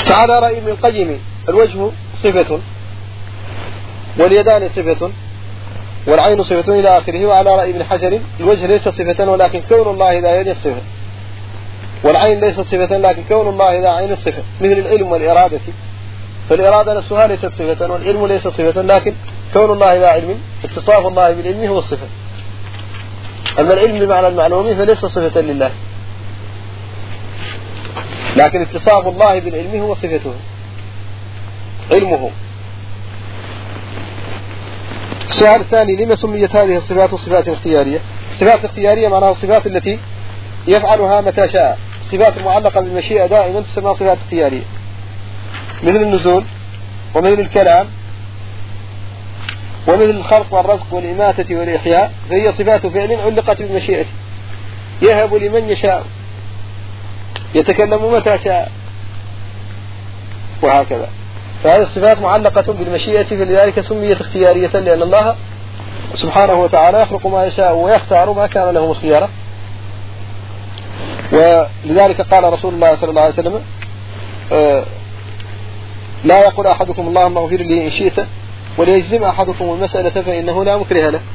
فعلى رأي ابن القيم الوجه صفة، واليدان صفة، والعين صفة إلى آخره. وعلى رأي ابن حجر الوجه ليس صفة، ولكن كون الله إذا يد الصفة، والعين ليست صفة لكن كون الله إذا عين الصفة، مثل العلم والإرادة، فالإرادة نفسها ليست صفة، والعلم ليس صفة، لكن كون الله إذا علم، اتصاف الله بالعلم هو الصفة. أما العلم بمعنى المعلوم فليس صفة لله، لكن اتصاف الله بالعلم هو صفته، علمه. السؤال الثاني: لما سميت هذه الصفات صفات اختيارية؟ الصفات الاختيارية معناها الصفات التي يفعلها متى شاء. الصفات المعلقة بالمشيئة دائما تسمى صفات اختيارية، مثل النزول، ومثل الكلام، ومثل الخلق والرزق والإماتة والإحياء، فهي صفات فعل علقت بالمشيئة، يهب لمن يشاء، يتكلم متى شاء، وهكذا. فهذه الصفات معلقة بالمشيئة، فلذلك سميت اختيارية، لأن الله سبحانه وتعالى يخلق ما يشاء ويختار ما كان له الخيار. ولذلك قال رسول الله صلى الله عليه وسلم: لا يقول أحدكم اللهم اغفر لي إن شئت، وليجزم أحدكم المسألة فإنه لا مكره له.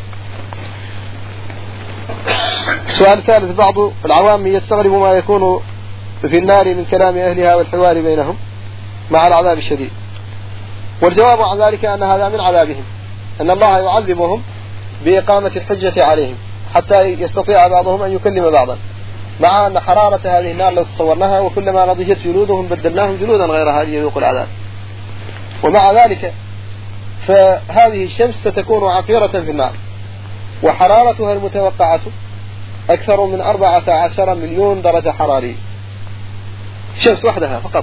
السؤال الثالث: بعض العوام يستغرب ما يكون في النار من كلام أهلها والحوار بينهم مع العذاب الشديد، والجواب عن ذلك أن هذا من عذابهم، أن الله يعذبهم بإقامة الحجة عليهم حتى يستطيع بعضهم أن يكلم بعضا، مع أن حرارة هذه النار لو تصورناها وكلما نضجت جلودهم بدلناهم جلودا غيرها ليذوقوا العذاب. ومع ذلك فهذه الشمس ستكون عقيرة في النار، وحرارتها المتوقعة أكثر من 14 مليون درجة حرارية، الشمس وحدها فقط،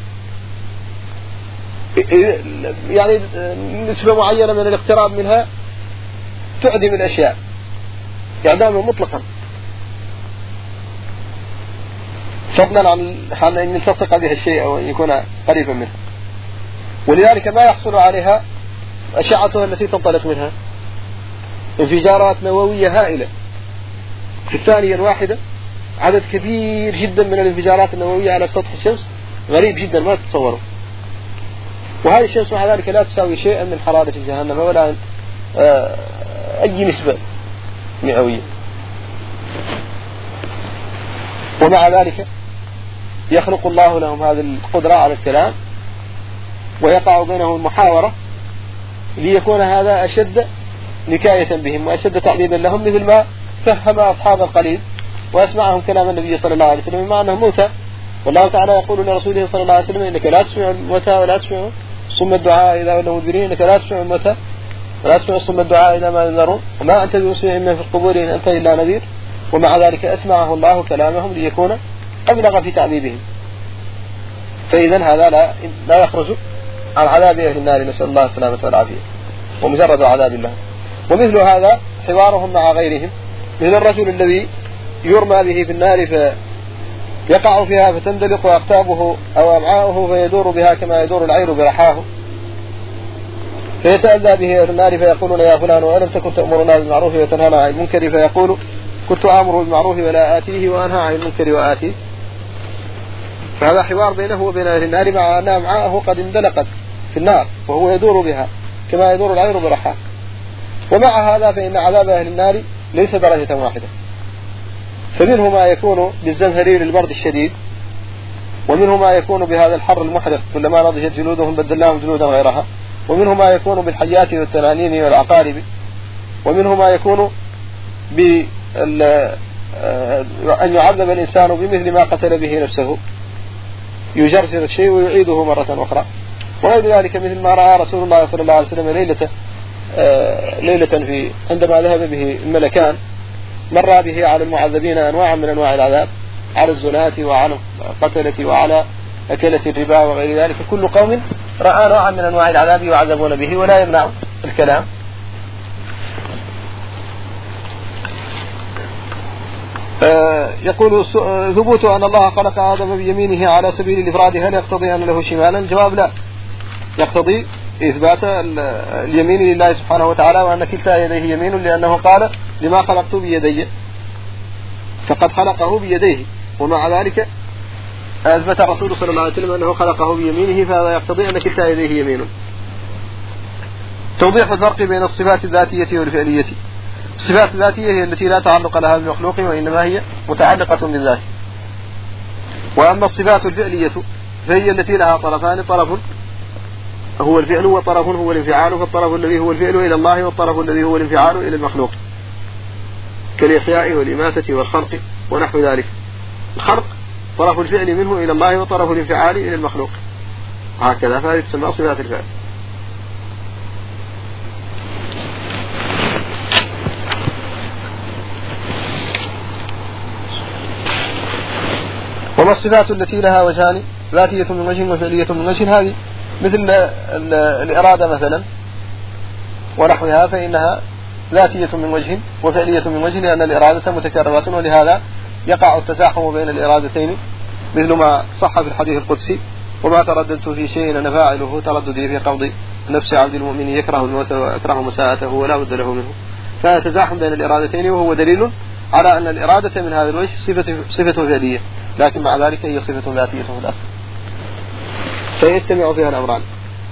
يعني نسبة معينة من الاقتراب منها تعدم الأشياء إعداما مطلقا، فضلا عن أن يلتصق بها الشيء أو أن يكون قريبا منه. ولذلك ما يحصل عليها أشعتها التي تنطلق منها انفجارات نووية هائلة في الثانية الواحدة، عدد كبير جدا من الانفجارات النووية على سطح الشمس، غريب جدا ما تتصوره. وهذه الشمس مع ذلك لا تساوي شيئا من حرارة جهنم ولا أي نسبة مئوية. ومع ذلك يخلق الله لهم هذه القدرة على الكلام، ويقع بينهم المحاورة ليكون هذا أشد نكاية بهم وأشد تعذيبا لهم، مثل ما فهم أصحاب القليل وأسمعهم كلام النبي صلى الله عليه وسلم مع أنهم موتى. والله تعالى يقول لرسوله صلى الله عليه وسلم: إنك لا تسمع الموتى ولا تسمع صم الدعاء إذا ولوا مدبرين، إنك لا تسمع الموتى ولا تسمع صم الدعاء إذا ما ينذرون، وما أنت بمسمع من في القبور إن أنت إلا نذير. ومع ذلك أسمعه الله كلامهم ليكون أبلغ في تعذيبهم. فإذا هذا لا يخرج عن عذاب أهل النار، نسأل الله السلامة والعافية، ومجرد عذاب الله. ومثل هذا حوارهم مع غيرهم، مثل الرجل الذي يرمى به في النار فيقع فيها فتندلق أقتابه أو أمعاؤه فيدور بها كما يدور العير برحاه، فيتأذى به أهل النار فيقولون: يا فلان ألم تكن تأمرنا بالمعروف وتنهانا عن المنكر؟ فيقول: كنت آمر بالمعروف ولا آتيه وأنهى عن المنكر وآتيه. فهذا حوار بينه وبين أهل النار، مع أن أمعاءه قد اندلقت في النار وهو يدور بها كما يدور العير برحاه. ومع هذا فإن عذاب أهل النار ليس درجة واحدة، فمنه ما يكون بالزمهرير البرد الشديد، ومنه ما يكون بهذا الحر المحرق كلما نضجت جلودهم بدلناهم جلودا غيرها، ومنه ما يكون بالحيات والتنانين والعقارب، ومنه ما يكون أن يعذب الإنسان بمثل ما قتل به نفسه، يجرجر الشيء ويعيده مرة أخرى. وغير ذلك مثل ما رأى رسول الله صلى الله عليه وسلم ليلة عندما ذهب به الملكان، مر به على المعذبين أنواع من أنواع العذاب، على الزناة وعلى القتلة وعلى أكلة الربا وغير ذلك، كل قوم رأى نوعا من أنواع العذاب يعذبون به ولا يمنع الكلام. يقول: ثبوت أن الله خلق آدم بيمينه على سبيل الإفراد هل يقتضي أن له شمالا؟ الجواب: لا، يقتضي إثبات اليمين لله سبحانه وتعالى، وأن كلتا يديه يمين، لأنه قال: لما خلقت بيدي، فقد خلقه بيديه. ومع ذلك أثبت الرسول صلى الله عليه وسلم أنه خلقه بيمينه، فهذا يقتضي أن كلتا يديه يمين. توضيح الفرق بين الصفات الذاتية والفعلية. الصفات الذاتية هي التي لا تعلق لها بالمخلوق وإنما هي متعلقة بالذات، وأما الصفات الفعلية فهي التي لها طرفان، طرف هو الفعل وطرف هو الانفعال، فالطرف الذي هو الفعل إلى الله والطرف الذي هو الانفعال إلى المخلوق، كالإحياء والإماتة والخلق ونحو ذلك. الخلق طرف الفعل منه إلى الله وطرف الانفعال إلى المخلوق، هكذا، فهذه تسمى صفات الفعل. وما الصفات التي لها وجهان، ذاتية من وجه وفعلية من وجه، هذه مثل الإرادة مثلا ونحوها، فإنها ذاتية من وجه وفعلية من وجه، لأن الإرادة متكررة، ولهذا يقع التزاحم بين الإرادتين، مثل ما صح في الحديث القدسي: وما ترددت في شيء أنا فاعله ترددي في قبض نفس عبد المؤمن يكره الموت ويكره مساءته ولا بد له منه. فيتزاحم بين الإرادتين، وهو دليل على أن الإرادة من هذا الوجه صفة فعلية، لكن مع ذلك هي صفة ذاتية في الأصل، فيجتمع فيها الأمران.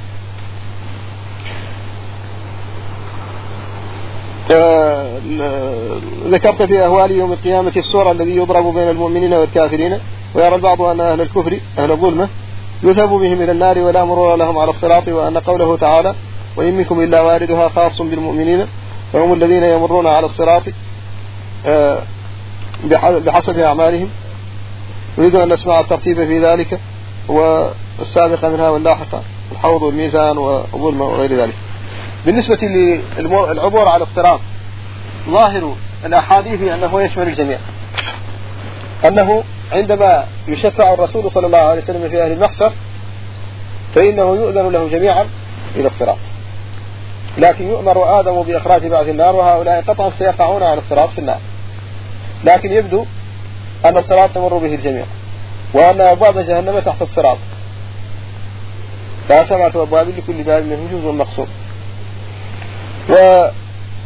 ذكرت في أهوال يوم القيامة السور الذي يضرب بين المؤمنين والكافرين، ويرى البعض أن أهل الكفر أهل الظلمة يذهب بهم إلى النار ولا مرور لهم على الصراط، وأن قوله تعالى: وإن منكم إلا واردها خاص بالمؤمنين، فهم الذين يمرون على الصراط بحسب أعمالهم. نريد أن نسمع الترتيب في ذلك والسابقة منها واللاحقة، الحوض والميزان والظلمة وغير ذلك. بالنسبة للعبور على الصراط، ظاهر الأحاديث أنه يشمل الجميع، أنه عندما يشفع الرسول صلى الله عليه وسلم في أهل المحشر فإنه يؤذن له جميعا إلى الصراط، لكن يؤمر آدم بإخراج بعض النار، وهؤلاء قطعا سيقعون على الصراط في النار، لكن يبدو أن الصراط تمر به الجميع، وأن أبواب جهنم تحت الصراط، ف7 أبواب لكل باب منهم جزء مقسوم. ولو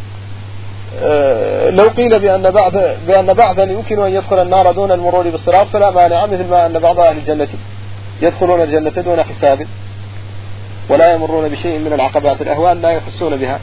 قيل بأن بعضا يمكن أن يدخل النار دون المرور بالصراط فلا مانع، مثل ما أن بعض أهل الجنة يدخلون الجنة دون حساب ولا يمرون بشيء من العقبات الأهوال لا يحسون بها،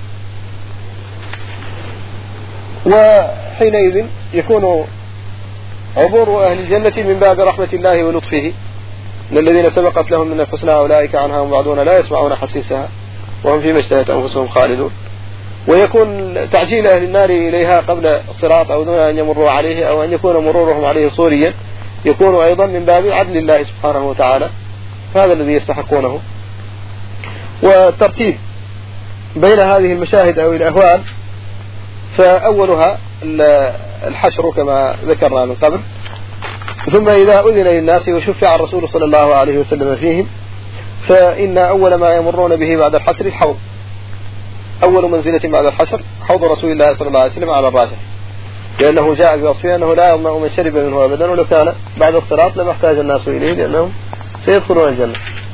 وحينئذ يكون عبور أهل الجنة من باب رحمة الله ولطفه، إن الذين سبقت لهم من الحسنى أولئك عنها مبعدون لا يسمعون حسيسها وهم فيما اشتهت أنفسهم خالدون. ويكون تعجيل أهل النار إليها قبل الصراط أو دون أن يمروا عليه، أو أن يكون مرورهم عليه صوريا، يكون أيضا من باب عدل الله سبحانه وتعالى، هذا الذي يستحقونه. والترتيب بين هذه المشاهد أو الأهوال، فأولها الحشر كما ذكرنا من قبل، ثم إذا أذن للناس وشفع الرسول صلى الله عليه وسلم فيهم، فإن أول ما يمرون به بعد الحشر الحوض، أول منزلة بعد الحشر حوض رسول الله صلى الله عليه وسلم على الراجح، لأنه جاء بوصفه أنه لا يظمأ من شرب منه أبدا، ولو كان بعد الصراط لما احتاج الناس إليه لأنهم سيدخلون الجنة،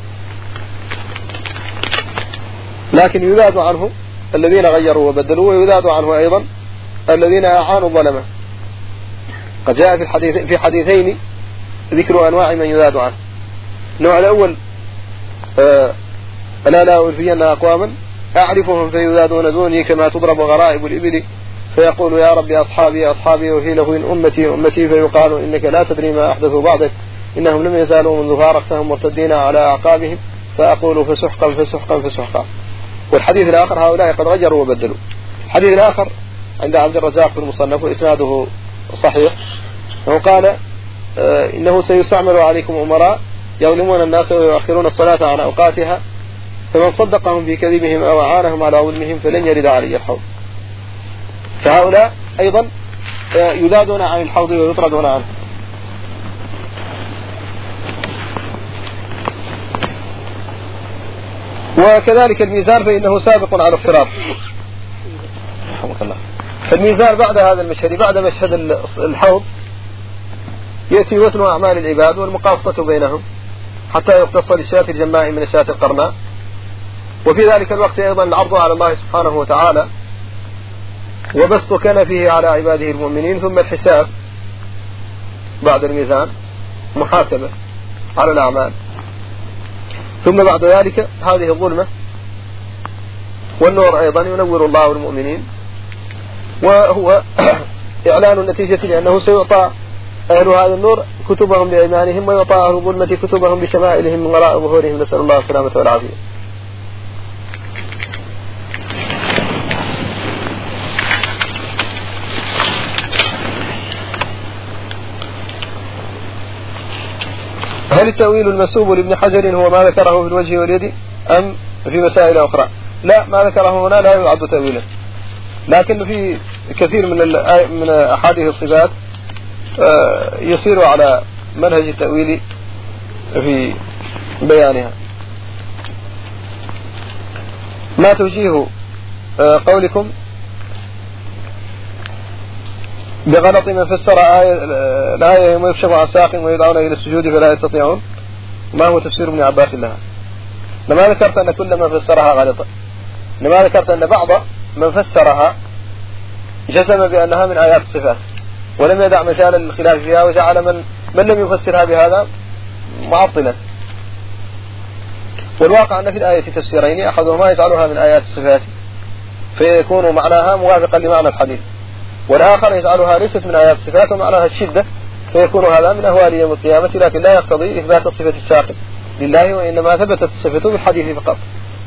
لكن يذاد عنه الذين غيروا وبدلوا، ويذاد عنه أيضا الذين أعانوا الظلمة. قد جاء في حديثين ذكر أنواع من يذاد عنه. النوع الأول: ألا لا ألفين أقواما أعرفهم فيذادون دوني كما تضرب غرائب الإبل، فيقول يا ربي أصحابي أصحابي وفي لهو أمتي أمتي، فيقال إنك لا تدري ما أحدثوا بعدك، إنهم لم يزالوا منذ فارقتهم مرتدين على أعقابهم، فأقول فسحقا فسحقا فسحقا. والحديث الآخر: هؤلاء قد غيروا وبدلوا. الحديث الآخر عند عبد الرزاق في المصنف وإسناده صحيح، وقال: إنه سيستعمل عليكم أمراء يظلمون الناس ويؤخرون الصلاة عن أوقاتها، فمن صدقهم في كذبهم أو أعانهم على ظلمهم فلن يرد علي الحوض. فهؤلاء أيضا يذادون عن الحوض ويطردون عنه. وكذلك الميزان فإنه سابق على الصراط. الميزان بعد هذا المشهد، بعد مشهد الحوض، يأتي وزن أعمال العباد والمقاصة بينهم حتى يقتص للشاة الجماء من الشاة القرناء، وفي ذلك الوقت أيضا العرض على الله سبحانه وتعالى وبسط كنفه على عباده المؤمنين، ثم الحساب بعد الميزان، محاسبة على الأعمال. ثم بعد ذلك هذه الظلمة والنور أيضا ينور الله المؤمنين، وهو إعلان النتيجة لأنه سيعطى أهل هذا النور كتبهم بأيمانهم، ويعطى أهل الظلمة كتبهم بشمائلهم من وراء ظهورهم، نسأل الله السلامة والعافية. هل التأويل المنسوب لابن حجر هو ما ذكره في الوجه واليد أم في مسائل أخرى؟ لا، ما ذكره هنا لا يعد تأويلا، لكن في كثير من أحاديث الصفات يسير على منهج التأويل في بيانها. ما توجيه قولكم بغلط من فسر الآية يوم يكشف عن ساق ويدعون إلى السجود فلا يستطيعون؟ ما هو تفسير ابن عباس لها؟ لما ذكرت أن كل من فسرها غلطا، لما ذكرت أن بعض من فسرها جزم بأنها من آيات الصفات ولم يدع مجال الخلاف فيها، وجعل من لم يفسرها بهذا معطلا. والواقع أن في الآية تفسيرين، أحدهما يجعلها من آيات الصفات فيكون معناها موافقا لمعنى الحديث، والآخر يجعلها ليست من آيات الصفات ومعناها الشدة فيكون هذا من أهوال يوم القيامة، لكن لا يقتضي إثبات صفة الساق لله، وإنما ثبتت الصفة بالحديث فقط،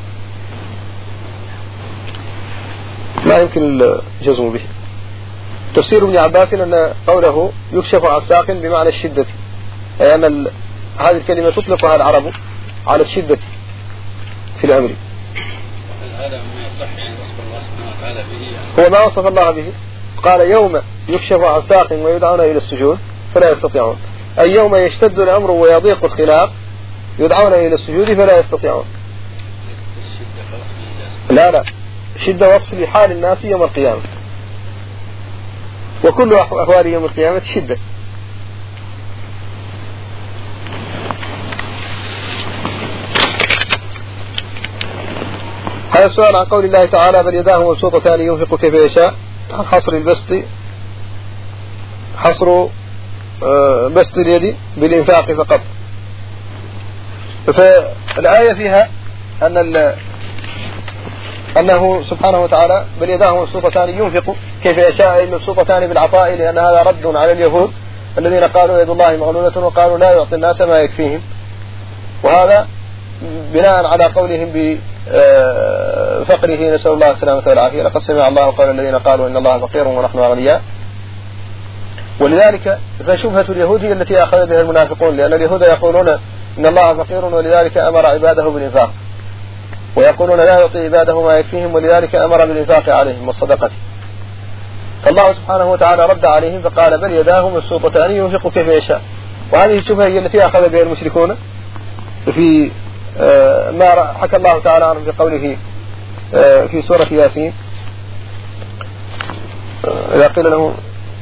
ما يمكن الجزم به. تفسير ابن عباس أن قوله يكشف عن ساق بمعنى الشدة، أي أن هذه الكلمة تطلقها العرب على الشدة في الأمر. هذا ما يصح يعني وصف الله سبحانه وتعالى به، هو ما وصف الله به، قال يوم يكشف عن ساق ويدعون إلى السجود فلا يستطيعون، أي يوم يشتد الأمر ويضيق الخلاف يدعون إلى السجود فلا يستطيعون. لا، شدة وصف لحال الناس يوم القيامة، وكل أحوال يوم القيامة شدة. هذا السؤال عن قول الله تعالى بل يداه مبسوطتان ينفق كيف يشاء، حصر البسط، حصر بسط اليد بالإنفاق فقط. فالآية فيها أنه سبحانه وتعالى بل يداه مبسوطتان ينفق كيف يشاء، مبسوطتان بالعطاء، لأن هذا رد على اليهود الذين قالوا يد الله مغلولة وقالوا لا يعطي الناس ما يكفيهم، وهذا بناء على قولهم بفقره، نسأل الله السلامة والعافية. لقد سمع الله قول الذين قالوا إن الله فقير ونحن أغنياء. ولذلك فشبهة اليهود هي التي أخذ بها المنافقون، لأن اليهود يقولون إن الله فقير ولذلك أمر عباده بالإنفاق، ويقولون لا يعطي عباده ما يكفيهم ولذلك أمر بالإنفاق عليهم والصدقة. فالله سبحانه وتعالى رد عليهم فقال بل يداه مبسوطتان ينفق كيف يشاء. وهذه الشبهة هي التي أخذ بها المشركون في ما حكى الله تعالى عنه في قوله في سورة ياسين إذا قيل لهم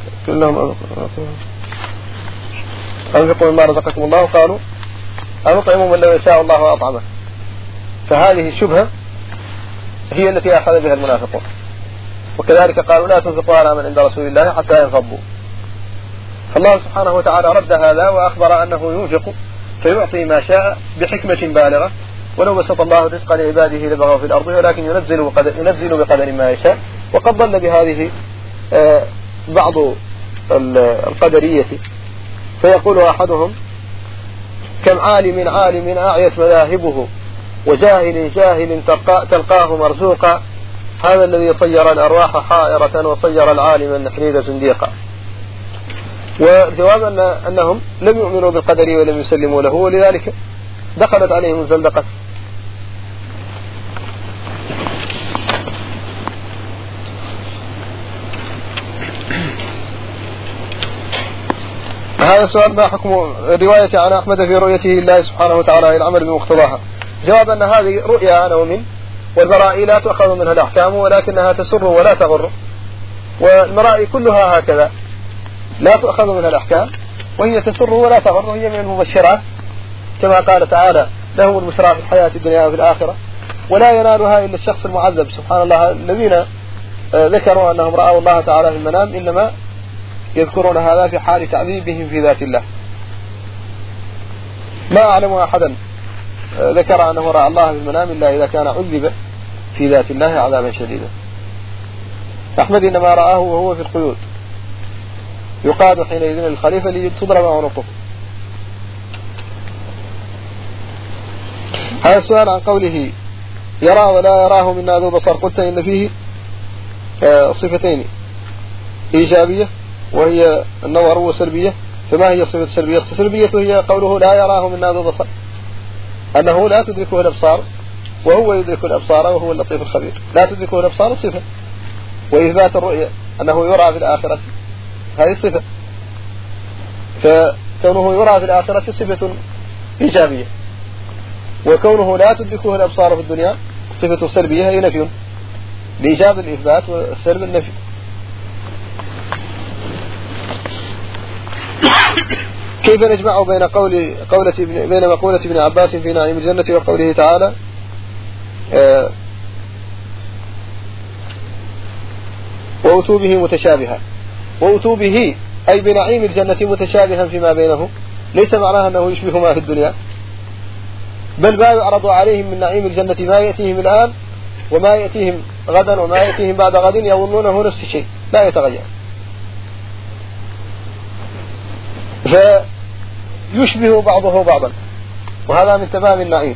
أنفقوا مما رزقكم الله قالوا أنطعم من لو يشاء الله وأطعمه. فهذه الشبهة هي التي أخذ بها المنافقون، وكذلك قالوا لا تنفقوا على من عند رسول الله حتى ينفضوا. فالله سبحانه وتعالى رد هذا وأخبر أنه ينفق فيعطي ما شاء بحكمة بالغة، ولو بسط الله الرزق لعباده لبغوا في الأرض ولكن ينزل بقدر ما يشاء. وقد ضل بهذه بعض القدرية، فيقول أحدهم كم عالم أعيت مذاهبه وجاهل تلقاه مرزوقا، هذا الذي صير الأرواح حائرة وصير العالم النحرير زنديقا. والجواب أنهم لم يؤمنوا بالقدر ولم يسلموا له، ولذلك دخلت عليهم الزندقة. هذا السؤال ما حكم الرواية عن أحمد في رؤيته لله سبحانه وتعالى العمل بمقتضاها؟ جواب أن هذه رؤيا نوم، والمرائي لا تؤخذ منها الأحكام ولكنها تسر ولا تغر، والمرائي كلها هكذا لا تؤخذ منها الأحكام وهي تسر ولا تغر، وهي من المبشرات كما قال تعالى لهم البشرى في الحياة الدنيا وفي الآخرة ولا ينالها إلا الشخص المعذب. سبحان الله، الذين ذكروا أنهم رأوا الله تعالى في المنام إنما يذكرون هذا في حال تعذيبهم في ذات الله. ما أعلم أحدا ذكر أنه رأى الله في المنام إلا إذا كان عذب في ذات الله عذابا شديدا. أحمد إنما رآه وهو في القيود، يقاد حينئذ للخليفة لتضرب عنقه. هذا السؤال عن قوله يرى ولا يراه منا ذو بصر، قلت إن فيه صفتين إيجابية وهي النظر، وسلبية. فما هي الصفة السلبية؟ السلبية هي قوله لا يراه منا ذو بصر، أنه لا تدركه الأبصار وهو يدرك الأبصار وهو اللطيف الخبير. لا تدركه الأبصار صفة، وإثبات الرؤية أنه يرى في الآخرة هذه صفة، فكونه يرى في الآخرة صفة إيجابية، وكونه لا تدركه الأبصار في الدنيا صفة سلبية هي نفي. الإيجاب الإثبات والسلب النفي. كيف نجمع بين مقولة ابن عباس في نعيم الجنة وقوله تعالى وأتوا به متشابها؟ وأتوا به أي بنعيم الجنة متشابها فيما بينه، ليس معناها أنه يشبه ما في الدنيا، بل ما يعرض عليهم من نعيم الجنة ما يأتيهم الآن وما يأتيهم غدا وما يأتيهم بعد غد يظنونه نفس الشيء لا يتغير، فيشبه بعضه بعضا، وهذا من تمام النعيم.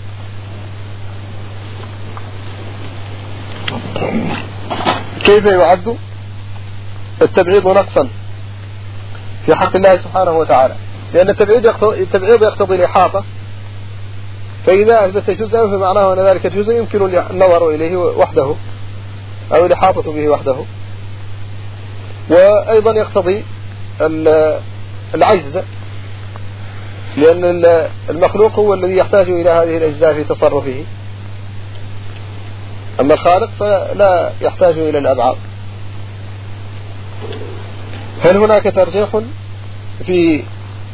كيف يعد التبعيض نقصا في حق الله سبحانه وتعالى؟ لأن التبعيض يقتضي الإحاطة، فإذا أثبت جزءا فمعناه أن ذلك الجزء يمكن النظر إليه وحده أو الإحاطة به وحده. وأيضا يقتضي العجز، لأن المخلوق هو الذي يحتاج إلى هذه الأجزاء في تصرفه، أما الخالق فلا يحتاج إلى الأبعاد. هل هناك ترجيح في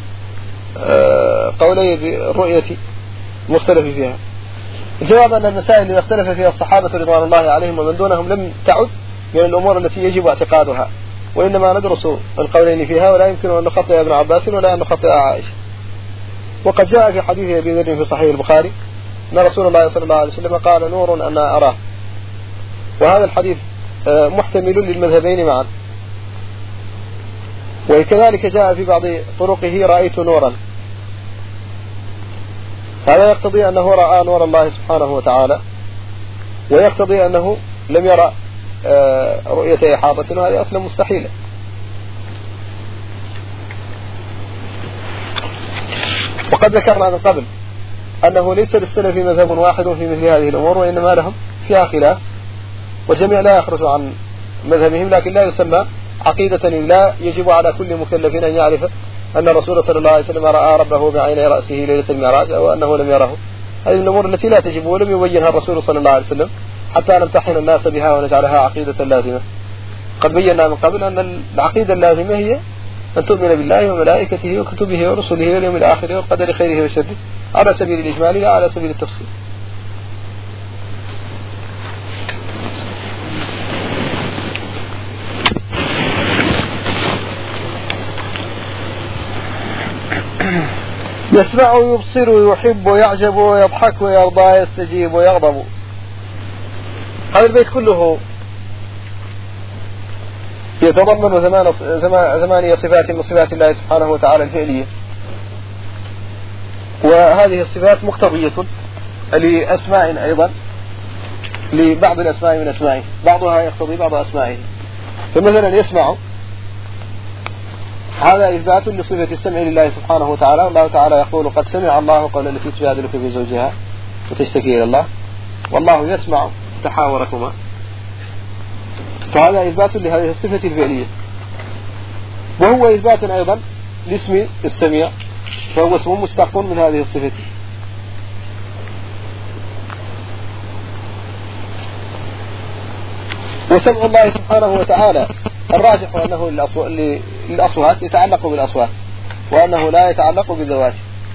قولي الرؤية مختلف فيها؟ الجواب أن المسائل التي اختلف فيها الصحابة رضوان الله عليهم ومن دونهم لم تعد من الأمور التي يجب اعتقادها، وإنما ندرس القولين فيها، ولا يمكن أن نخطئ ابن عباس ولا أن نخطئ عائشة. وقد جاء في حديث أبي ذر في صحيح البخاري أن رسول الله صلى الله عليه وسلم قال نور أنا أراه، وهذا الحديث محتمل للمذهبين معا. وكذلك جاء في بعض طرقه رأيت نورا، هذا يقتضي أنه رأى نور الله سبحانه وتعالى، ويقتضي أنه لم يرى رؤية إحاطة، وهذه أصلا مستحيلة. وقد ذكرنا من قبل أنه ليس للسلف مذهب واحد في مثل هذه الأمور، وإنما لهم فيها خلاف، والجميع لا يخرج عن مذهبهم، لكن لا يسمى عقيدة. لا يجب على كل مكلف أن يعرف أن الرسول صلى الله عليه وسلم رأى ربه بعين رأسه ليلة المعراج أو أنه لم يره. هذه الأمور التي لا تجب، ولم يبينها الرسول صلى الله عليه وسلم حتى نمتحن الناس بها ونجعلها عقيدة لازمة. قد بينا من قبل أن العقيدة اللازمة هي أن تؤمن بالله وملائكته وكتبه ورسله واليوم الآخر والقدر خيره وشره على سبيل الإجمال لا على سبيل التفصيل. يسمع ويبصر ويحب ويعجب ويضحك ويرضى يستجيب ويغضب. هذا البيت كله يتضمن 8 صفات من صفات الله سبحانه وتعالى الفعلية، وهذه الصفات مقتضية لأسماء أيضا، لبعض الأسماء من أسمائه، بعضها يقتضي بعض أسمائه. فمثلا يسمع، هذا إثبات لصفة السمع لله سبحانه وتعالى. الله تعالى يقول قد سمع الله قول التي تجادلك في زوجها وتشتكي إلى الله والله يسمع تحاوركما، فهذا إثبات لهذه الصفة الفعلية. وهو إثبات أيضا لاسم السميع، فهو اسم مشتق من هذه الصفة. وسمع الله سبحانه وتعالى الراجح أنه للأصوات يتعلق بالأصوات، وأنه لا يتعلق بالذوات.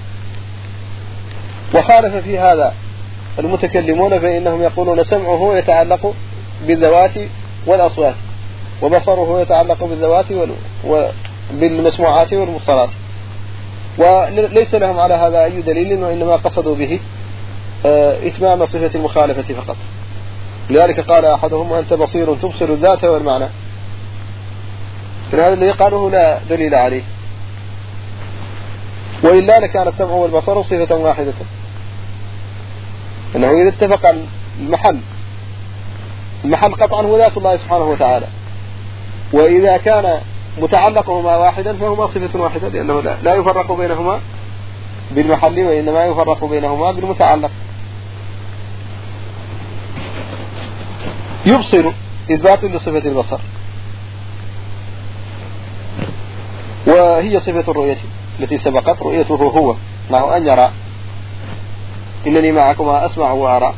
وخالف في هذا المتكلمون، فإنهم يقولون سمعه يتعلق بالذوات والأصوات، وبصره يتعلق بالذوات وبالمسموعات والمبصرات. وليس لهم على هذا أي دليل، وإنما قصدوا به إتمام صفة المخالفة فقط. لذلك قال أحدهم وأنت بصير تبصر الذات والمعنى، هذا الذي قالوه لا دليل عليه، وإلا لكان السمع والبصر صفة واحدة، أنه إذا اتفق المحل قطعا هو ذات الله سبحانه وتعالى، وإذا كان متعلقهما واحدا فهما صفة واحدة، لأنه لا يفرق بينهما بالمحل، وإنما يفرق بينهما بالمتعلق. يبصر إثبات لصفة البصر، وهي صفة الرؤية التي سبقت، رؤيته هو معه أن يرى، إنني معكما أسمع وأرى.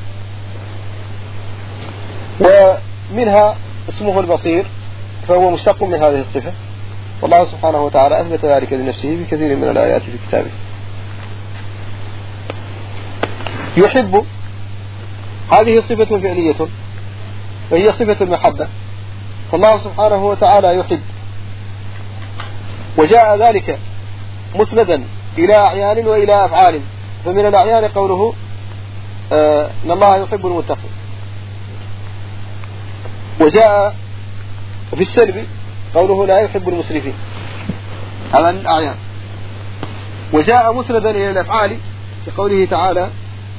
ومنها اسمه البصير، فهو مشتق من هذه الصفة، والله سبحانه وتعالى أثبت ذلك لنفسه بكثير من الآيات في كتابه. يحب، هذه صفة فعلية وهي صفة المحبة، فالله سبحانه وتعالى يحب، وجاء ذلك مسندا إلى أعيان وإلى أفعال. فمن الأعيان قوله إن الله يحب المتقين، وجاء في السلب قوله لا يحب المسرفين، هذا الأعيان. وجاء مسندا إلى الأفعال في قوله تعالى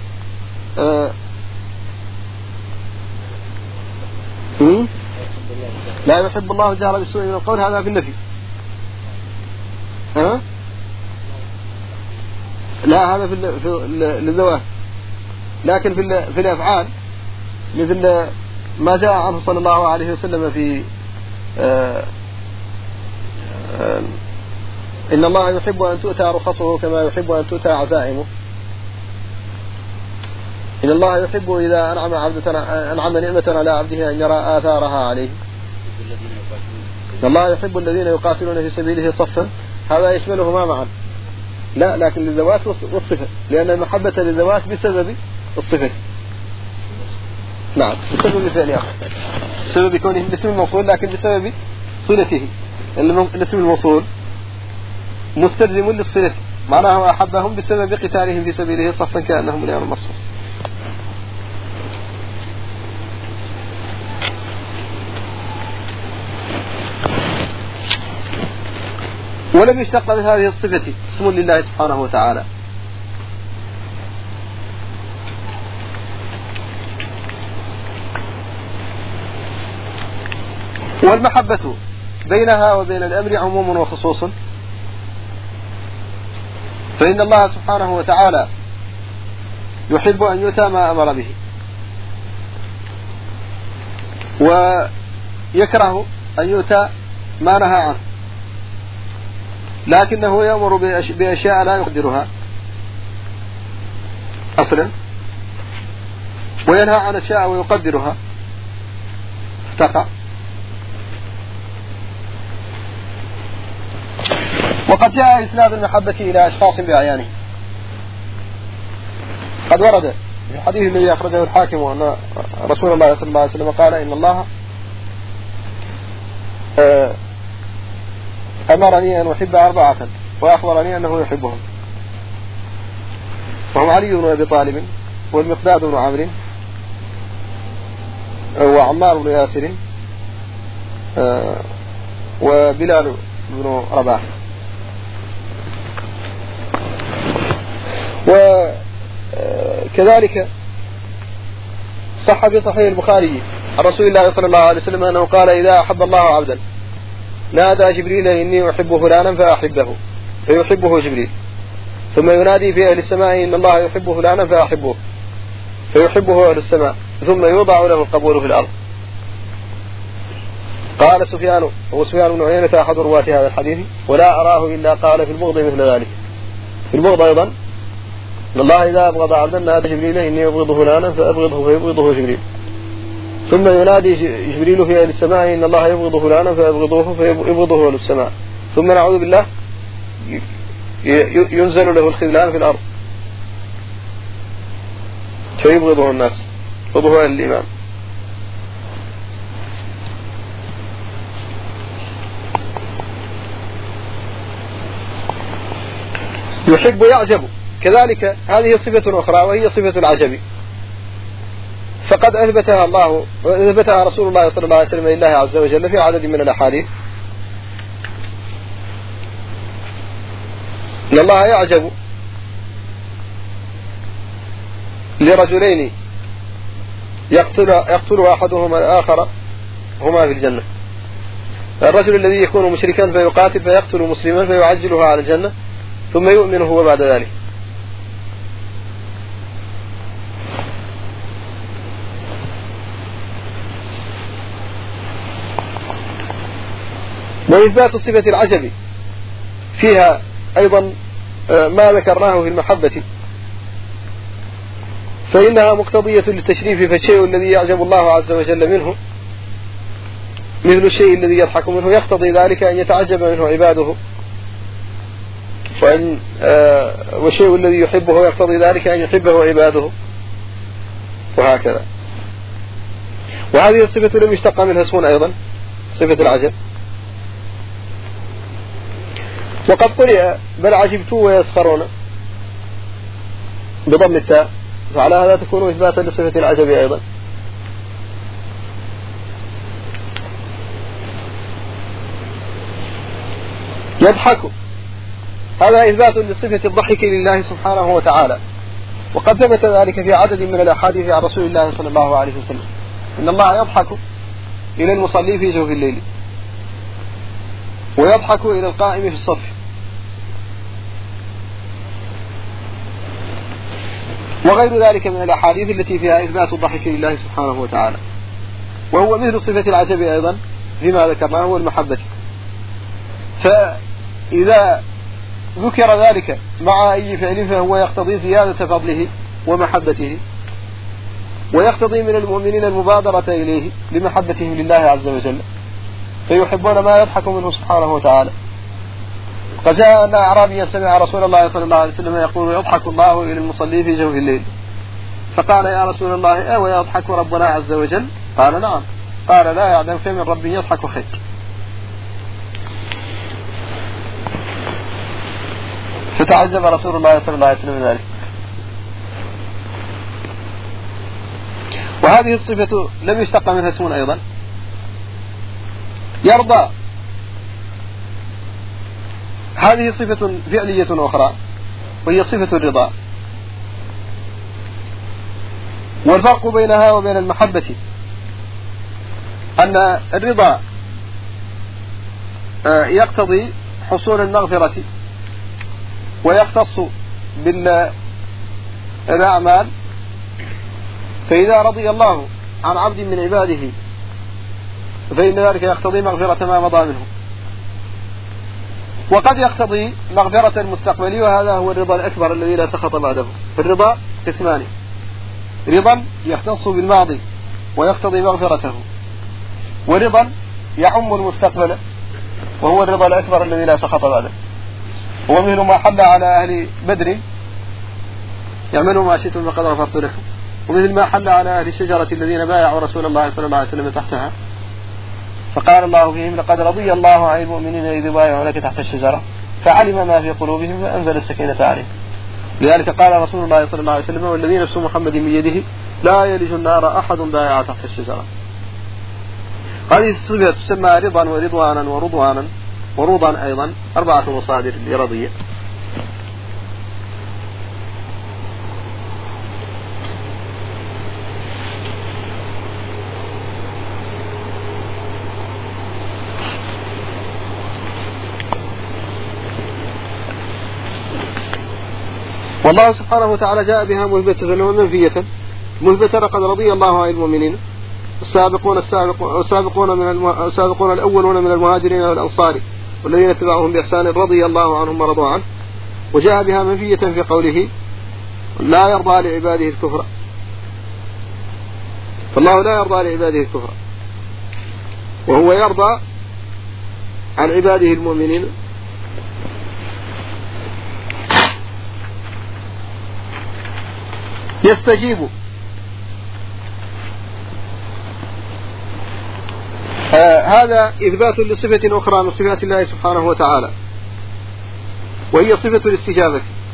لا يحب الله الجهر بالسوء من القول، هذا في النفي. لا، هذا في الذوات. لكن في الأفعال مثل ما جاء عنه صلى الله عليه وسلم في إن الله يحب أن تؤتى رخصه كما يحب أن تؤتى عزائمه. إن الله يحب إذا أنعم نعمة على عبده أن يرى آثارها عليه. إن الله يحب الذين يقاتلون في سبيله صفا، هذا يشملهما معا، لا لكن للذوات والصفة، لأن المحبة للذوات بسبب الصفة، نعم بسبب الفعل آخر، بسبب كونه الاسم الموصول، لكن بسبب صلته. الاسم الموصول مستلزم للصلة، معناه أحبهم بسبب قتالهم في سبيله صفا كأنهم بنيان مرصوص. ولم يشتق من هذه الصفة اسم لله سبحانه وتعالى. والمحبة بينها وبين الأمر عموم وخصوص، فإن الله سبحانه وتعالى يحب أن يؤتى ما أمر به، ويكره أن يؤتى ما نهى عنه، لكنه يأمر بأشياء لا يقدرها أصلا، وينهى عن أشياء ويقدرها تقع. وقد جاء إسناد المحبة إلى أشخاص بأعيانه، قد ورد في الحديث الذي أخرجه الحاكم أن رسول الله صلى الله عليه وسلم قال إن الله أمرني أن أحب 4 وأخبرني أنه يحبهم، وهم علي بن أبي طالب، والمقداد بن عمرو، وعمار بن ياسر، وبلال بن رباح. وكذلك صح في صحيح البخاري عن رسول الله صلى الله عليه وسلم أنه قال إذا أحب الله عبدا نادى جبريل إني أحب فلانا فأحبه، فيحبه جبريل، ثم ينادي في أهل السماء إن الله يحب فلانا فأحبه، فيحبه أهل السماء، ثم يوضع له القبول في الأرض. قال سفيان بن عيينة أحد رواة هذا الحديث ولا أراه إلا قال في البغض مثل ذلك. في البغض أيضا إن الله إذا أبغض عبدا نادى جبريل إني أبغض فلانا فأبغضه فيبغضه جبريل، ثم ينادي جبريل في أهل السماء إن الله يبغض فلانا فيبغضه فيبغضه أهل السماء، ثم نعوذ بالله ينزل له الخذلان في الأرض فيبغضه الناس، يبغضه أهل الإيمان. يحب يعجب، كذلك هذه صفة أخرى وهي صفة العجب، فقد أثبتها رسول الله صلى الله عليه وسلم لله عز وجل في عدد من الأحاديث. إن الله يعجب لرجلين يقتل أحدهما الآخر هما في الجنة، الرجل الذي يكون مشركا فيقاتل فيقتل مسلما فيعجلها على الجنة ثم يؤمن هو بعد ذلك. وإثبات صفة العجب فيها أيضا ما ذكرناه في المحبة، فإنها مقتضية للتشريف، فالشيء الذي يعجب الله عز وجل منه مثل الشيء الذي يضحك منه يقتضي ذلك أن يتعجب منه عباده، والشيء الذي يحبه يقتضي ذلك أن يحبه عباده، وهكذا. وهذه الصفة لم يشتق منها اسم أيضا، صفة العجب. وقد قرئ بل عجبتوا ويسخرون بضم التاء، فعلى هذا تكون إثباتا لصفة العجب أيضا. يضحك، هذا إثبات لصفة الضحك لله سبحانه وتعالى، وقد ثبت ذلك في عدد من الأحاديث عن رسول الله صلى الله عليه وسلم. إن الله يضحك إلى المصلي في جوف الليل، ويضحك إلى القائم في الصف، وغير ذلك من الأحاديث التي فيها إثبات الضحك لله سبحانه وتعالى، وهو مثل صفة العجب أيضا فيما ذكرناه والمحبة. فإذا ذكر ذلك مع أي فعل فهو يقتضي زيادة فضله ومحبته، ويقتضي من المؤمنين المبادرة إليه لمحبتهم لله عز وجل، فيحبون ما يضحك منه سبحانه وتعالى. قد جاء أن أعرابيا سمع رسول الله صلى الله عليه وسلم يقول يضحك الله إلى المصلي في جوف الليل، فقال يا رسول الله ويضحك ربنا عز وجل؟ قال نعم. قال لا يعلم فمن رب يضحك خير. فتعجب رسول الله صلى الله عليه وسلم ذلك. وهذه الصفة لم يشتق منها اسم أيضا. يرضى، هذه صفة فعلية أخرى وهي صفة الرضا، والفرق بينها وبين المحبة أن الرضا يقتضي حصول المغفرة ويختص بالأعمال، فإذا رضي الله عن عبد من عباده فإن ذلك يقتضي مغفرة ما مضى منه، وقد يقتضي مغفرة المستقبل، وهذا هو الرضا الأكبر الذي لا سخط بعده. الرضا قسمان: رضا يختص بالماضي ويقتضي مغفرته، ورضا يعم المستقبل وهو الرضا الأكبر الذي لا سخط بعده. هو مثل ما حل على أهل بدر يعملوا ما شئتم فقد غفرت لكم، ومثل ما حل على أهل الشجرة الذين بايعوا رسول الله صلى الله عليه وسلم تحتها، فقال الله فيهم لقد رضي الله عن المؤمنين إذ بايعونك تحت الشجرة فعلم ما في قلوبهم فأنزل السكينة عليهم. لذلك قال رسول الله صلى الله عليه وسلم والذي نفس محمد بيده لا يلج النار أحد بايع تحت الشجرة. هذه الصفة تسمى رضا ورضوانا ورضوانا وروضا أيضا، 4 مصادر لرضية. والله سبحانه وتعالى جاء بها مثبتة ومنفية. مثبتة: لقد رضي الله عن المؤمنين السابقون الأولون من المهاجرين والأنصار والذين اتبعوهم بإحسان رضي الله عنهم ورضوا عنه. وجاء بها منفية في قوله لا يرضى لعباده الكفر، فالله لا يرضى لعباده الكفر، وهو يرضى عن عباده المؤمنين. يستجيب، هذا إثبات لصفة أخرى من صفات الله سبحانه وتعالى، وهي صفة الاستجابة.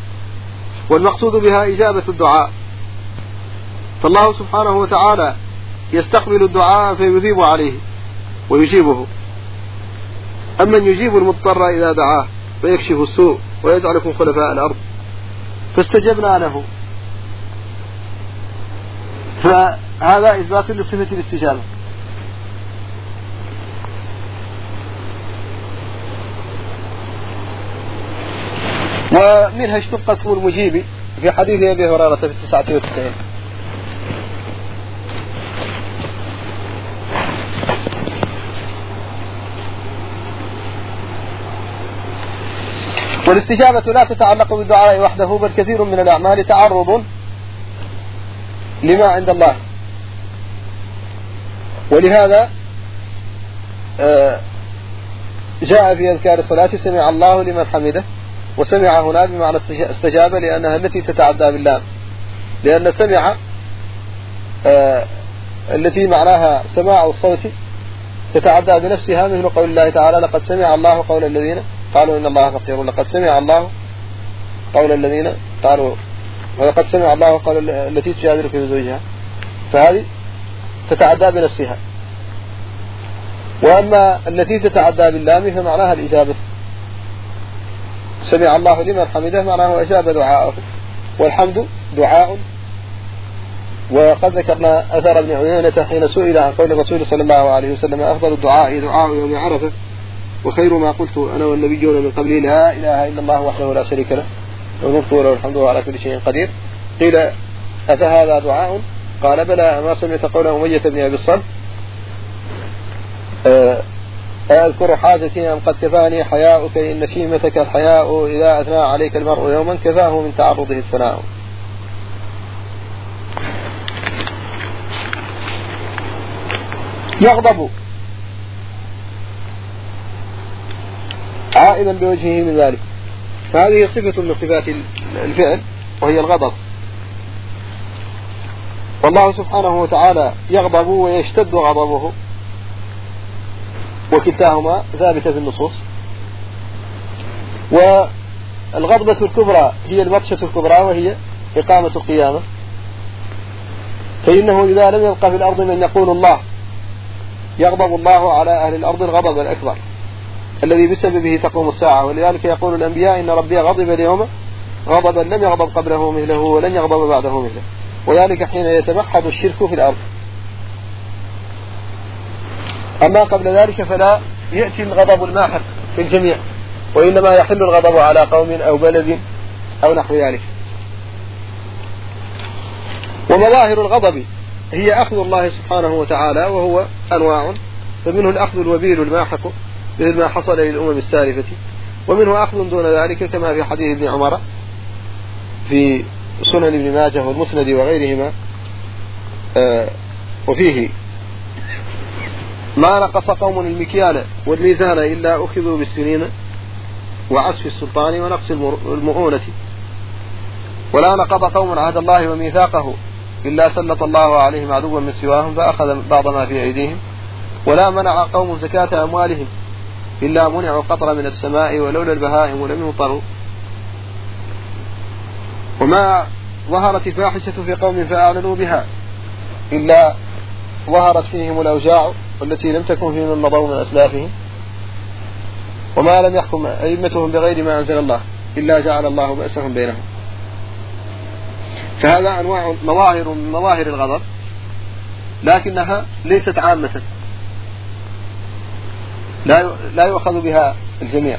والمقصود بها إجابة الدعاء، فالله سبحانه وتعالى يستقبل الدعاء فيذيب عليه ويجيبه. أمن يجيب المضطر إذا دعاه ويكشف السوء ويجعلكم خلفاء الأرض، فاستجبنا له. فهذا إثبات لصفة الاستجابة. ومنها اشتق اسم المجيب في حديث أبي هريرة في 99. والاستجابة لا تتعلق بالدعاء وحده، بل كثير من الأعمال تعرض لما عند الله. ولهذا جاء في أذكار الصلاة سمع الله لمن حمده، وسمع هنا بمعنى استجاب لأنها التي تتعدى بالله، لأن سمع التي معناها سماع الصوت تتعدى بنفسها، مثل قول الله تعالى لقد سمع الله قول الذين قالوا إن الله فقير، لقد سمع الله قول الذين قالوا، ولقد سمع الله قول التي تجادل في زوجها، فهذه تتعدى بنفسها. وأما التي تتعدى بالله فمعناها الإجابة، سمع الله لمن حمده معناه أجاب دعاءه، والحمد دعاء. وقد ذكرنا أثر ابن عيينة حين سئل عن قول الرسول صلى الله عليه وسلم أفضل الدعاء دعاء يوم عرفة، وخير ما قلت أنا والنبيون من قبلي لا إله إلا الله وحده لا شريك له له الملك وله الحمد وهو على كل شيء قدير. قيل أفهذا دعاء؟ قال بلى، ما سمعت قول أمية بن أبي الصلت أذكر حاجتي أم قد كفاني حياؤك إن شيمتك الحياء إذا أثنى عليك المرء يوما كفاه من تعرضه الثناء. يغضب عائدا بوجهه من ذلك، فهذه صفة من صفات الفعل وهي الغضب. والله سبحانه وتعالى يغضب ويشتد غضبه، وكلتاهما ثابتة في النصوص. والغضبة الكبرى هي البطشة الكبرى، وهي إقامة القيامة، فإنه إذا لم يبقى في الأرض من يقول الله يغضب الله على أهل الأرض الغضب الأكبر الذي بسببه تقوم الساعة. ولذلك يقول الأنبياء إن ربي غضب اليوم غضبا لم يغضب قبله مثله ولن يغضب بعده مثله، وذلك حين يتمحض الشرك في الأرض. أما قبل ذلك فلا يأتي الغضب الماحق في الجميع، وإنما يحل الغضب على قوم أو بلد أو نحو ذلك. ومظاهر الغضب هي أخذ الله سبحانه وتعالى، وهو أنواع، فمنه الأخذ الوبيل الماحق مثل ما حصل للأمم السالفة، ومنه أخذ دون ذلك كما في حديث ابن عمر في سنن ابن ماجه والمسند وغيرهما، وفيه ما نقص قوم المكيال والميزان إلا أخذوا بالسنين وعسف السلطان ونقص المؤونة، ولا نقض قوم عهد الله وميثاقه إلا سلط الله عليهم عدوا من سواهم فأخذ بعض ما في أيديهم، ولا منع قوم زكاة أموالهم إلا منعوا قطر من السماء ولولا البهائم لم يمطروا، وما ظهرت الفاحشة في قوم فأعلنوا بها إلا ظهرت فيهم الأوجاع والتي لم تكن في من مضوا من أسلافهم، وما لم يحكم أئمتهم بغير ما أنزل الله إلا جعل الله بأسهم بينهم. فهذا أنواع مظاهر من مظاهر الغضب، لكنها ليست عامة، لا يؤخذ بها الجميع.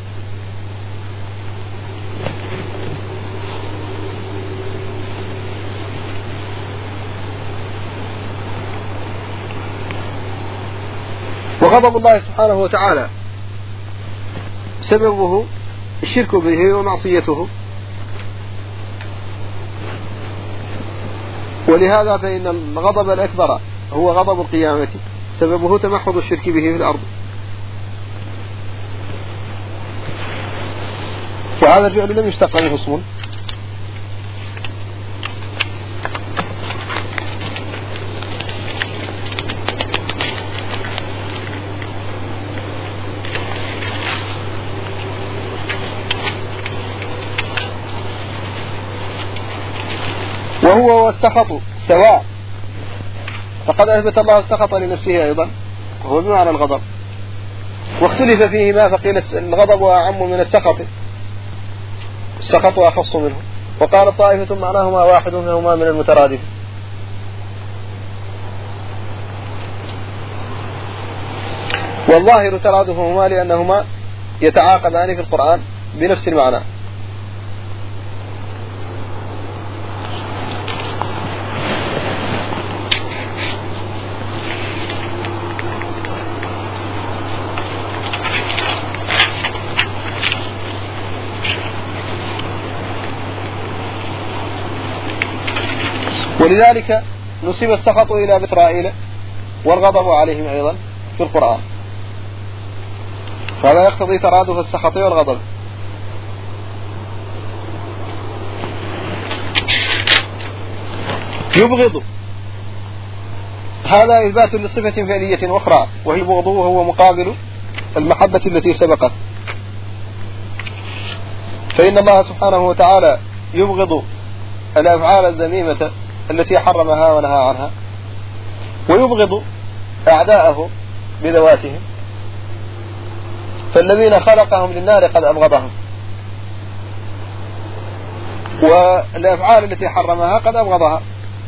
وغضب الله سبحانه وتعالى سببه الشرك به ومعصيته، ولهذا فإن الغضب الأكبر هو غضب القيامة، سببه تمحض الشرك به في الأرض. وهذا الفعل لم يشتق منه اسم، وهو والسخط سواء، فقد أثبت الله السخط لنفسه أيضا وهو بمعنى الغضب، واختلف فيهما فقيل الغضب أعم من السخط، السخط أخص منه، وقال طائفة معناهما واحد فهما من المترادف. والظاهر ترادفهما لأنهما يتعاقبان في القرآن بنفس المعنى. ولذلك نسب السخط إلى بني إسرائيل والغضب عليهم أيضا في القرآن، فهذا يقتضي ترادف السخط والغضب. يبغض، هذا إثبات لصفة فعلية أخرى وهي البغض، وهو مقابل المحبة التي سبقت، فإن الله سبحانه وتعالى يبغض الأفعال الذميمة التي حرمها ونهى عنها، ويبغض أعداءه بذواتهم، فالذين خلقهم للنار قد أبغضهم، والأفعال التي حرمها قد أبغضها،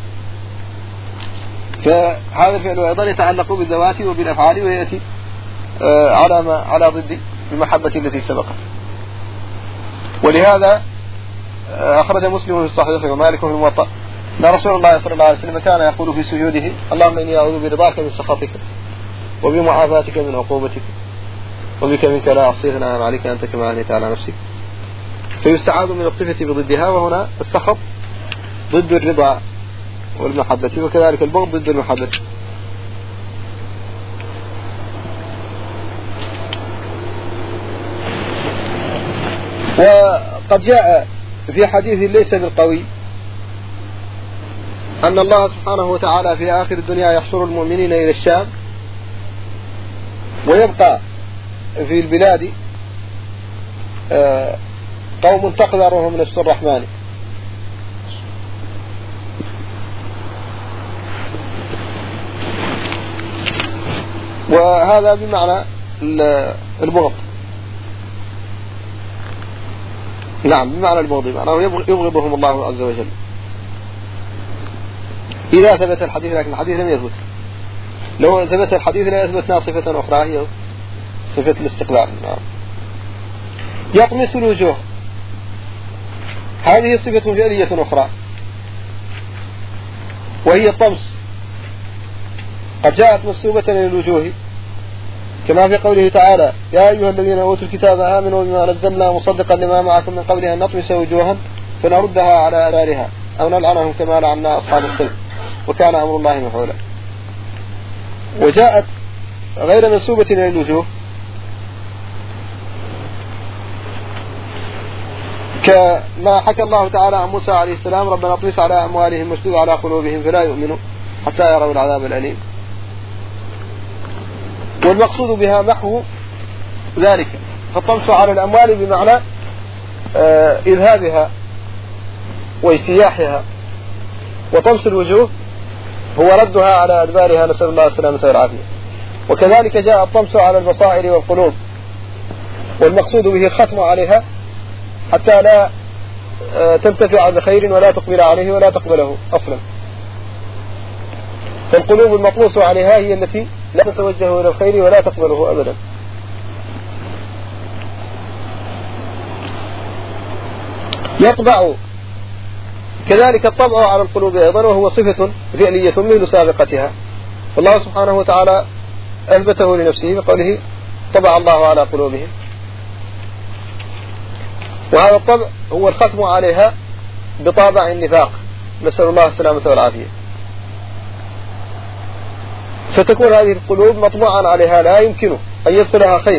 فهذا الفعل أيضا يتعلق بالذوات وبالأفعال، ويأتي على ضد المحبة التي سبقت. ولهذا أخرج مسلم في الصحيح ومالك في الموطأ أن رسول الله صلى الله عليه وسلم كان يقول في سجوده: اللهم إني أعوذ برضاك من سخطك وبمعافاتك من عقوبتك وبك منك لا أحصي ثناء عليك أنت كما أثنيت على نفسك. فيستعاذ من الصفة بضدها، وهنا السخط ضد الرضا والمحبة، وكذلك البغض ضد المحبة. وقد جاء في حديث ليس بالقوي أن الله سبحانه وتعالى في آخر الدنيا يحشر المؤمنين إلى الشام، ويبقى في البلاد قوم تقدرهم نفس الرحمن، وهذا بمعنى البغض. نعم، بمعنى البغض، معناه يبغضهم الله عز وجل إذا ثبت الحديث، لكن الحديث لم يثبت. لو ثبت الحديث لا يثبتنا صفة أخرى هي صفة الاستقلال. نعم. يطمس الوجوه، هذه صفة فعلية أخرى وهي الطمس، قد جاءت مسلوبة للوجوه كما في قوله تعالى: يا أيها الذين أوتوا الكتاب آمنوا بما نزلنا مصدقا لما معكم من قبل أن نطمس وجوها فنردها على أدبارها أو نلعنهم كما لعنا أصحاب السبت وكان أمر الله مفعولا. وجاءت غير منسوبة للوجوه كما حكى الله تعالى عن موسى عليه السلام: ربنا اطمس على أموالهم واشدد على قلوبهم فلا يؤمنوا حتى يروا العذاب الأليم. والمقصود بها محو ذلك، فالطمس على الأموال بمعنى إذهابها واجتياحها، وطمس الوجوه هو ردها على أدبارها، نسأل الله السلامة والعافية. وكذلك جاء الطمس على البصائر والقلوب، والمقصود به الختم عليها حتى لا تنتفع بخير ولا تقبل عليه ولا تقبله أصلا. فالقلوب المطموس عليها هي التي لا تتوجه إلى الخير ولا تقبله أبدا. يطبع، كذلك الطبع على القلوب أيضا، وهو صفة فعلية مثل سابقتها، والله سبحانه وتعالى أثبته لنفسه بقوله: طبع الله على قلوبهم. وهذا الطبع هو الختم عليها بطابع النفاق، نسأل الله السلامة والعافية. فتكون هذه القلوب مطبوعا عليها، لا يمكن أن يدخلها خير.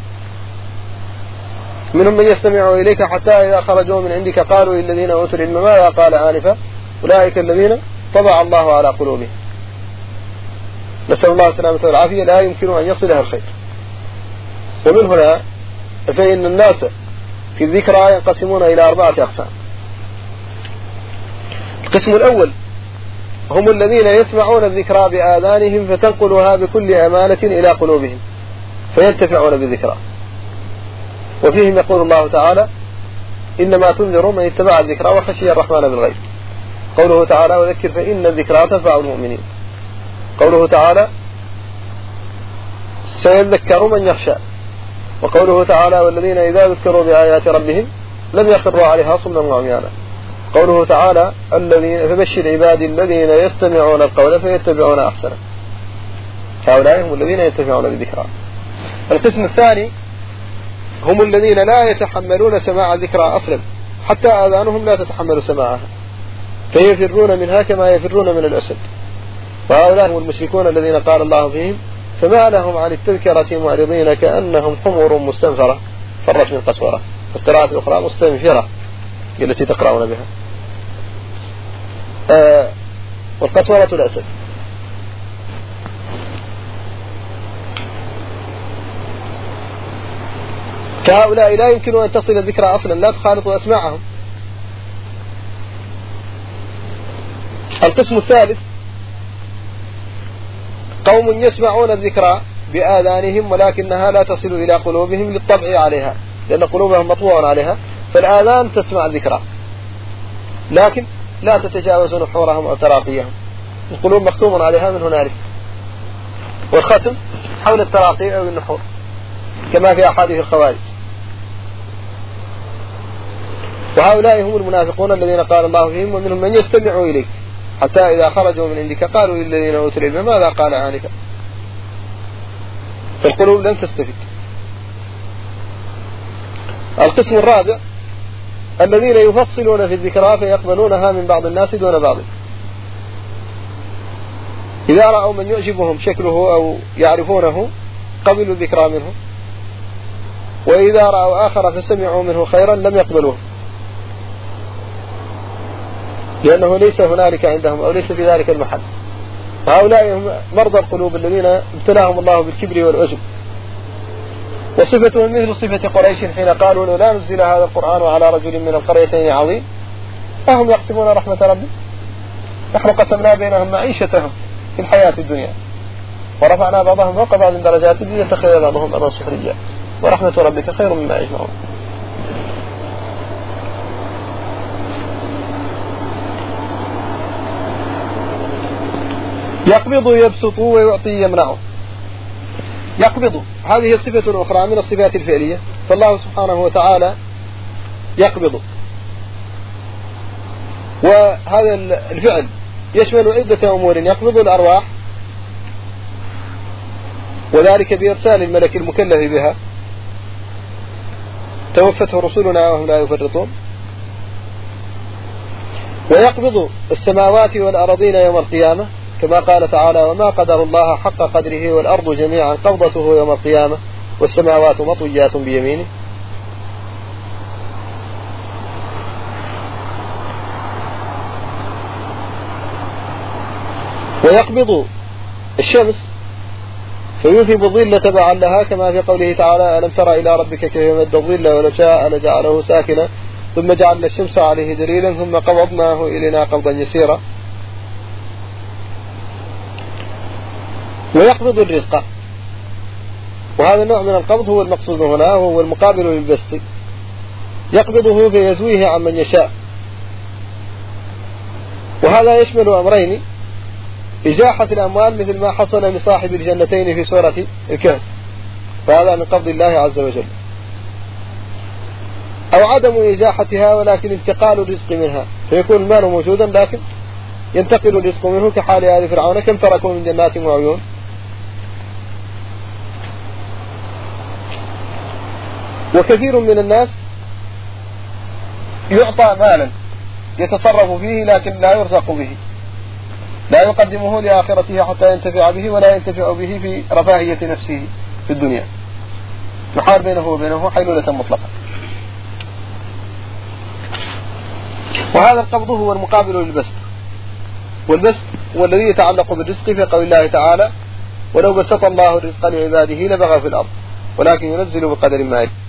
منهم من يستمع إليك حتى إذا خرجوا من عندك قالوا للذين أوتوا العلم ماذا قال آنفا أولئك الذين طبع الله على قلوبهم، نسأل الله السلامة والعافية. لا يمكن أن يصلها الخير. ومن هنا فإن الناس في الذكرى ينقسمون إلى 4 أقسام. القسم الأول هم الذين يسمعون الذكرى بآذانهم فتنقلها بكل أمانة إلى قلوبهم فينتفعون بذكرى. وفيهم يقول الله تعالى إنما تنذر من اتبع الذكرى وخشي الرحمن بالغيب. قوله تعالى وذكر فإن الذكرى تنفع المؤمنين. قوله تعالى سيذكر من يخشى. وقوله تعالى والذين إذا ذكروا بآيات ربهم لم يخروا عليها صما وعميانا. قوله تعالى الذين فبشر عبادي الذين يستمعون القول فيتبعون أحسنه. هؤلاء هم الذين يتبعون بالذكرى. القسم الثاني هم الذين لا يتحملون سماع الذكرى أصلا حتى آذانهم لا تتحمل سماعها فيفرون منها كما يفرون من الأسد. وهؤلاء هم المشركون الذين قال الله فيهم فما لهم عن التذكرة معرضين كأنهم حمر مستنفرة فرت من قسورة. والقراءة الأخرى مستنفرة التي تقرأون بها. والقسورة الأسد. فهؤلاء لا يمكن أن تصل الذكرى أصلا لا تخالط أسماعهم. القسم الثالث قوم يسمعون الذكرى بآذانهم ولكنها لا تصل إلى قلوبهم للطبع عليها لأن قلوبهم مطبوع عليها فالآذان تسمع الذكرى لكن لا تتجاوز نحورهم أو تراقيهم. القلوب مختوم عليها من هنالك. والختم حول التراقي أو النحور كما في أحاديث الخوارج. وهؤلاء هم المنافقون الذين قال الله فيهم ومنهم من يستمع إليك حتى إذا خرجوا من عندك قالوا للذين أوتوا العلم ماذا قال آنفا. فالقلوب لن تستفيد. القسم الرابع الذين يفصلون في الذكرى فيقبلونها من بعض الناس دون بعض. إذا رأوا من يعجبهم شكله أو يعرفونه قبلوا الذكرى منه وإذا رأوا آخر فسمعوا منه خيرا لم يقبلوه لأنه ليس هنالك عندهم أو ليس في ذلك المحل. هؤلاء هم مرضى القلوب الذين ابتلاهم الله بالكبر والعجب. وصفتهم مثل صفة قريش حين قالوا لولا نزل هذا القرآن على رجل من القريتين عظيم أهم يقسمون رحمة ربي نحن قسمنا بينهم معيشتهم في الحياة الدنيا ورفعنا بعضهم فوق بعض درجات ليتخذ بعضهم بعضا سخريا ورحمة ربك خير مما يجمعون. يقبض يبسط ويعطي يمنع. يقبض هذه صفة أخرى من الصفات الفعلية. فالله سبحانه وتعالى يقبض وهذا الفعل يشمل عدة أمور. يقبض الأرواح وذلك بإرسال الملك المكلف بها توفته رسلنا وهم لا يفرطون. ويقبض السماوات والأرضين يوم القيامة كما قال تعالى وما قدر الله حق قدره والأرض جميعا قبضته يوم القيامة والسماوات مطويات بيمينه. ويقبض الشمس فيوثب الظل تبعا لها كما في قوله تعالى ألم تر إلى ربك كيف يمد الظل ولو شاء لجعله ساكنا ثم جعلنا الشمس عليه دليلا ثم قبضناه إلينا قبضا يسيرا. ويقبض الرزق وهذا النوع من القبض هو المقصود هنا وهو المقابل للبسط. يقبضه فيزويه عن من يشاء وهذا يشمل أمرين إجاحة الأموال مثل ما حصل لصاحب الجنتين في سورة الكهف فهذا من قبض الله عز وجل. أو عدم إجاحتها ولكن انتقال الرزق منها فيكون المال موجودا لكن ينتقل الرزق منه كحال آل فرعون كم تركوا من جنات وعيون. وكثير من الناس يعطى مالا يتصرف فيه لكن لا يرزق به لا يقدمه لآخرته حتى ينتفع به ولا ينتفع به في رفاهية نفسه في الدنيا محال بينه وبينه حيلولة مطلقة. وهذا القبض هو المقابل للبسط. والبسط هو الذي يتعلق بالرزق في قول الله تعالى ولو بسط الله الرزق لعباده لبغوا في الأرض ولكن ينزل بقدر ما يشاء.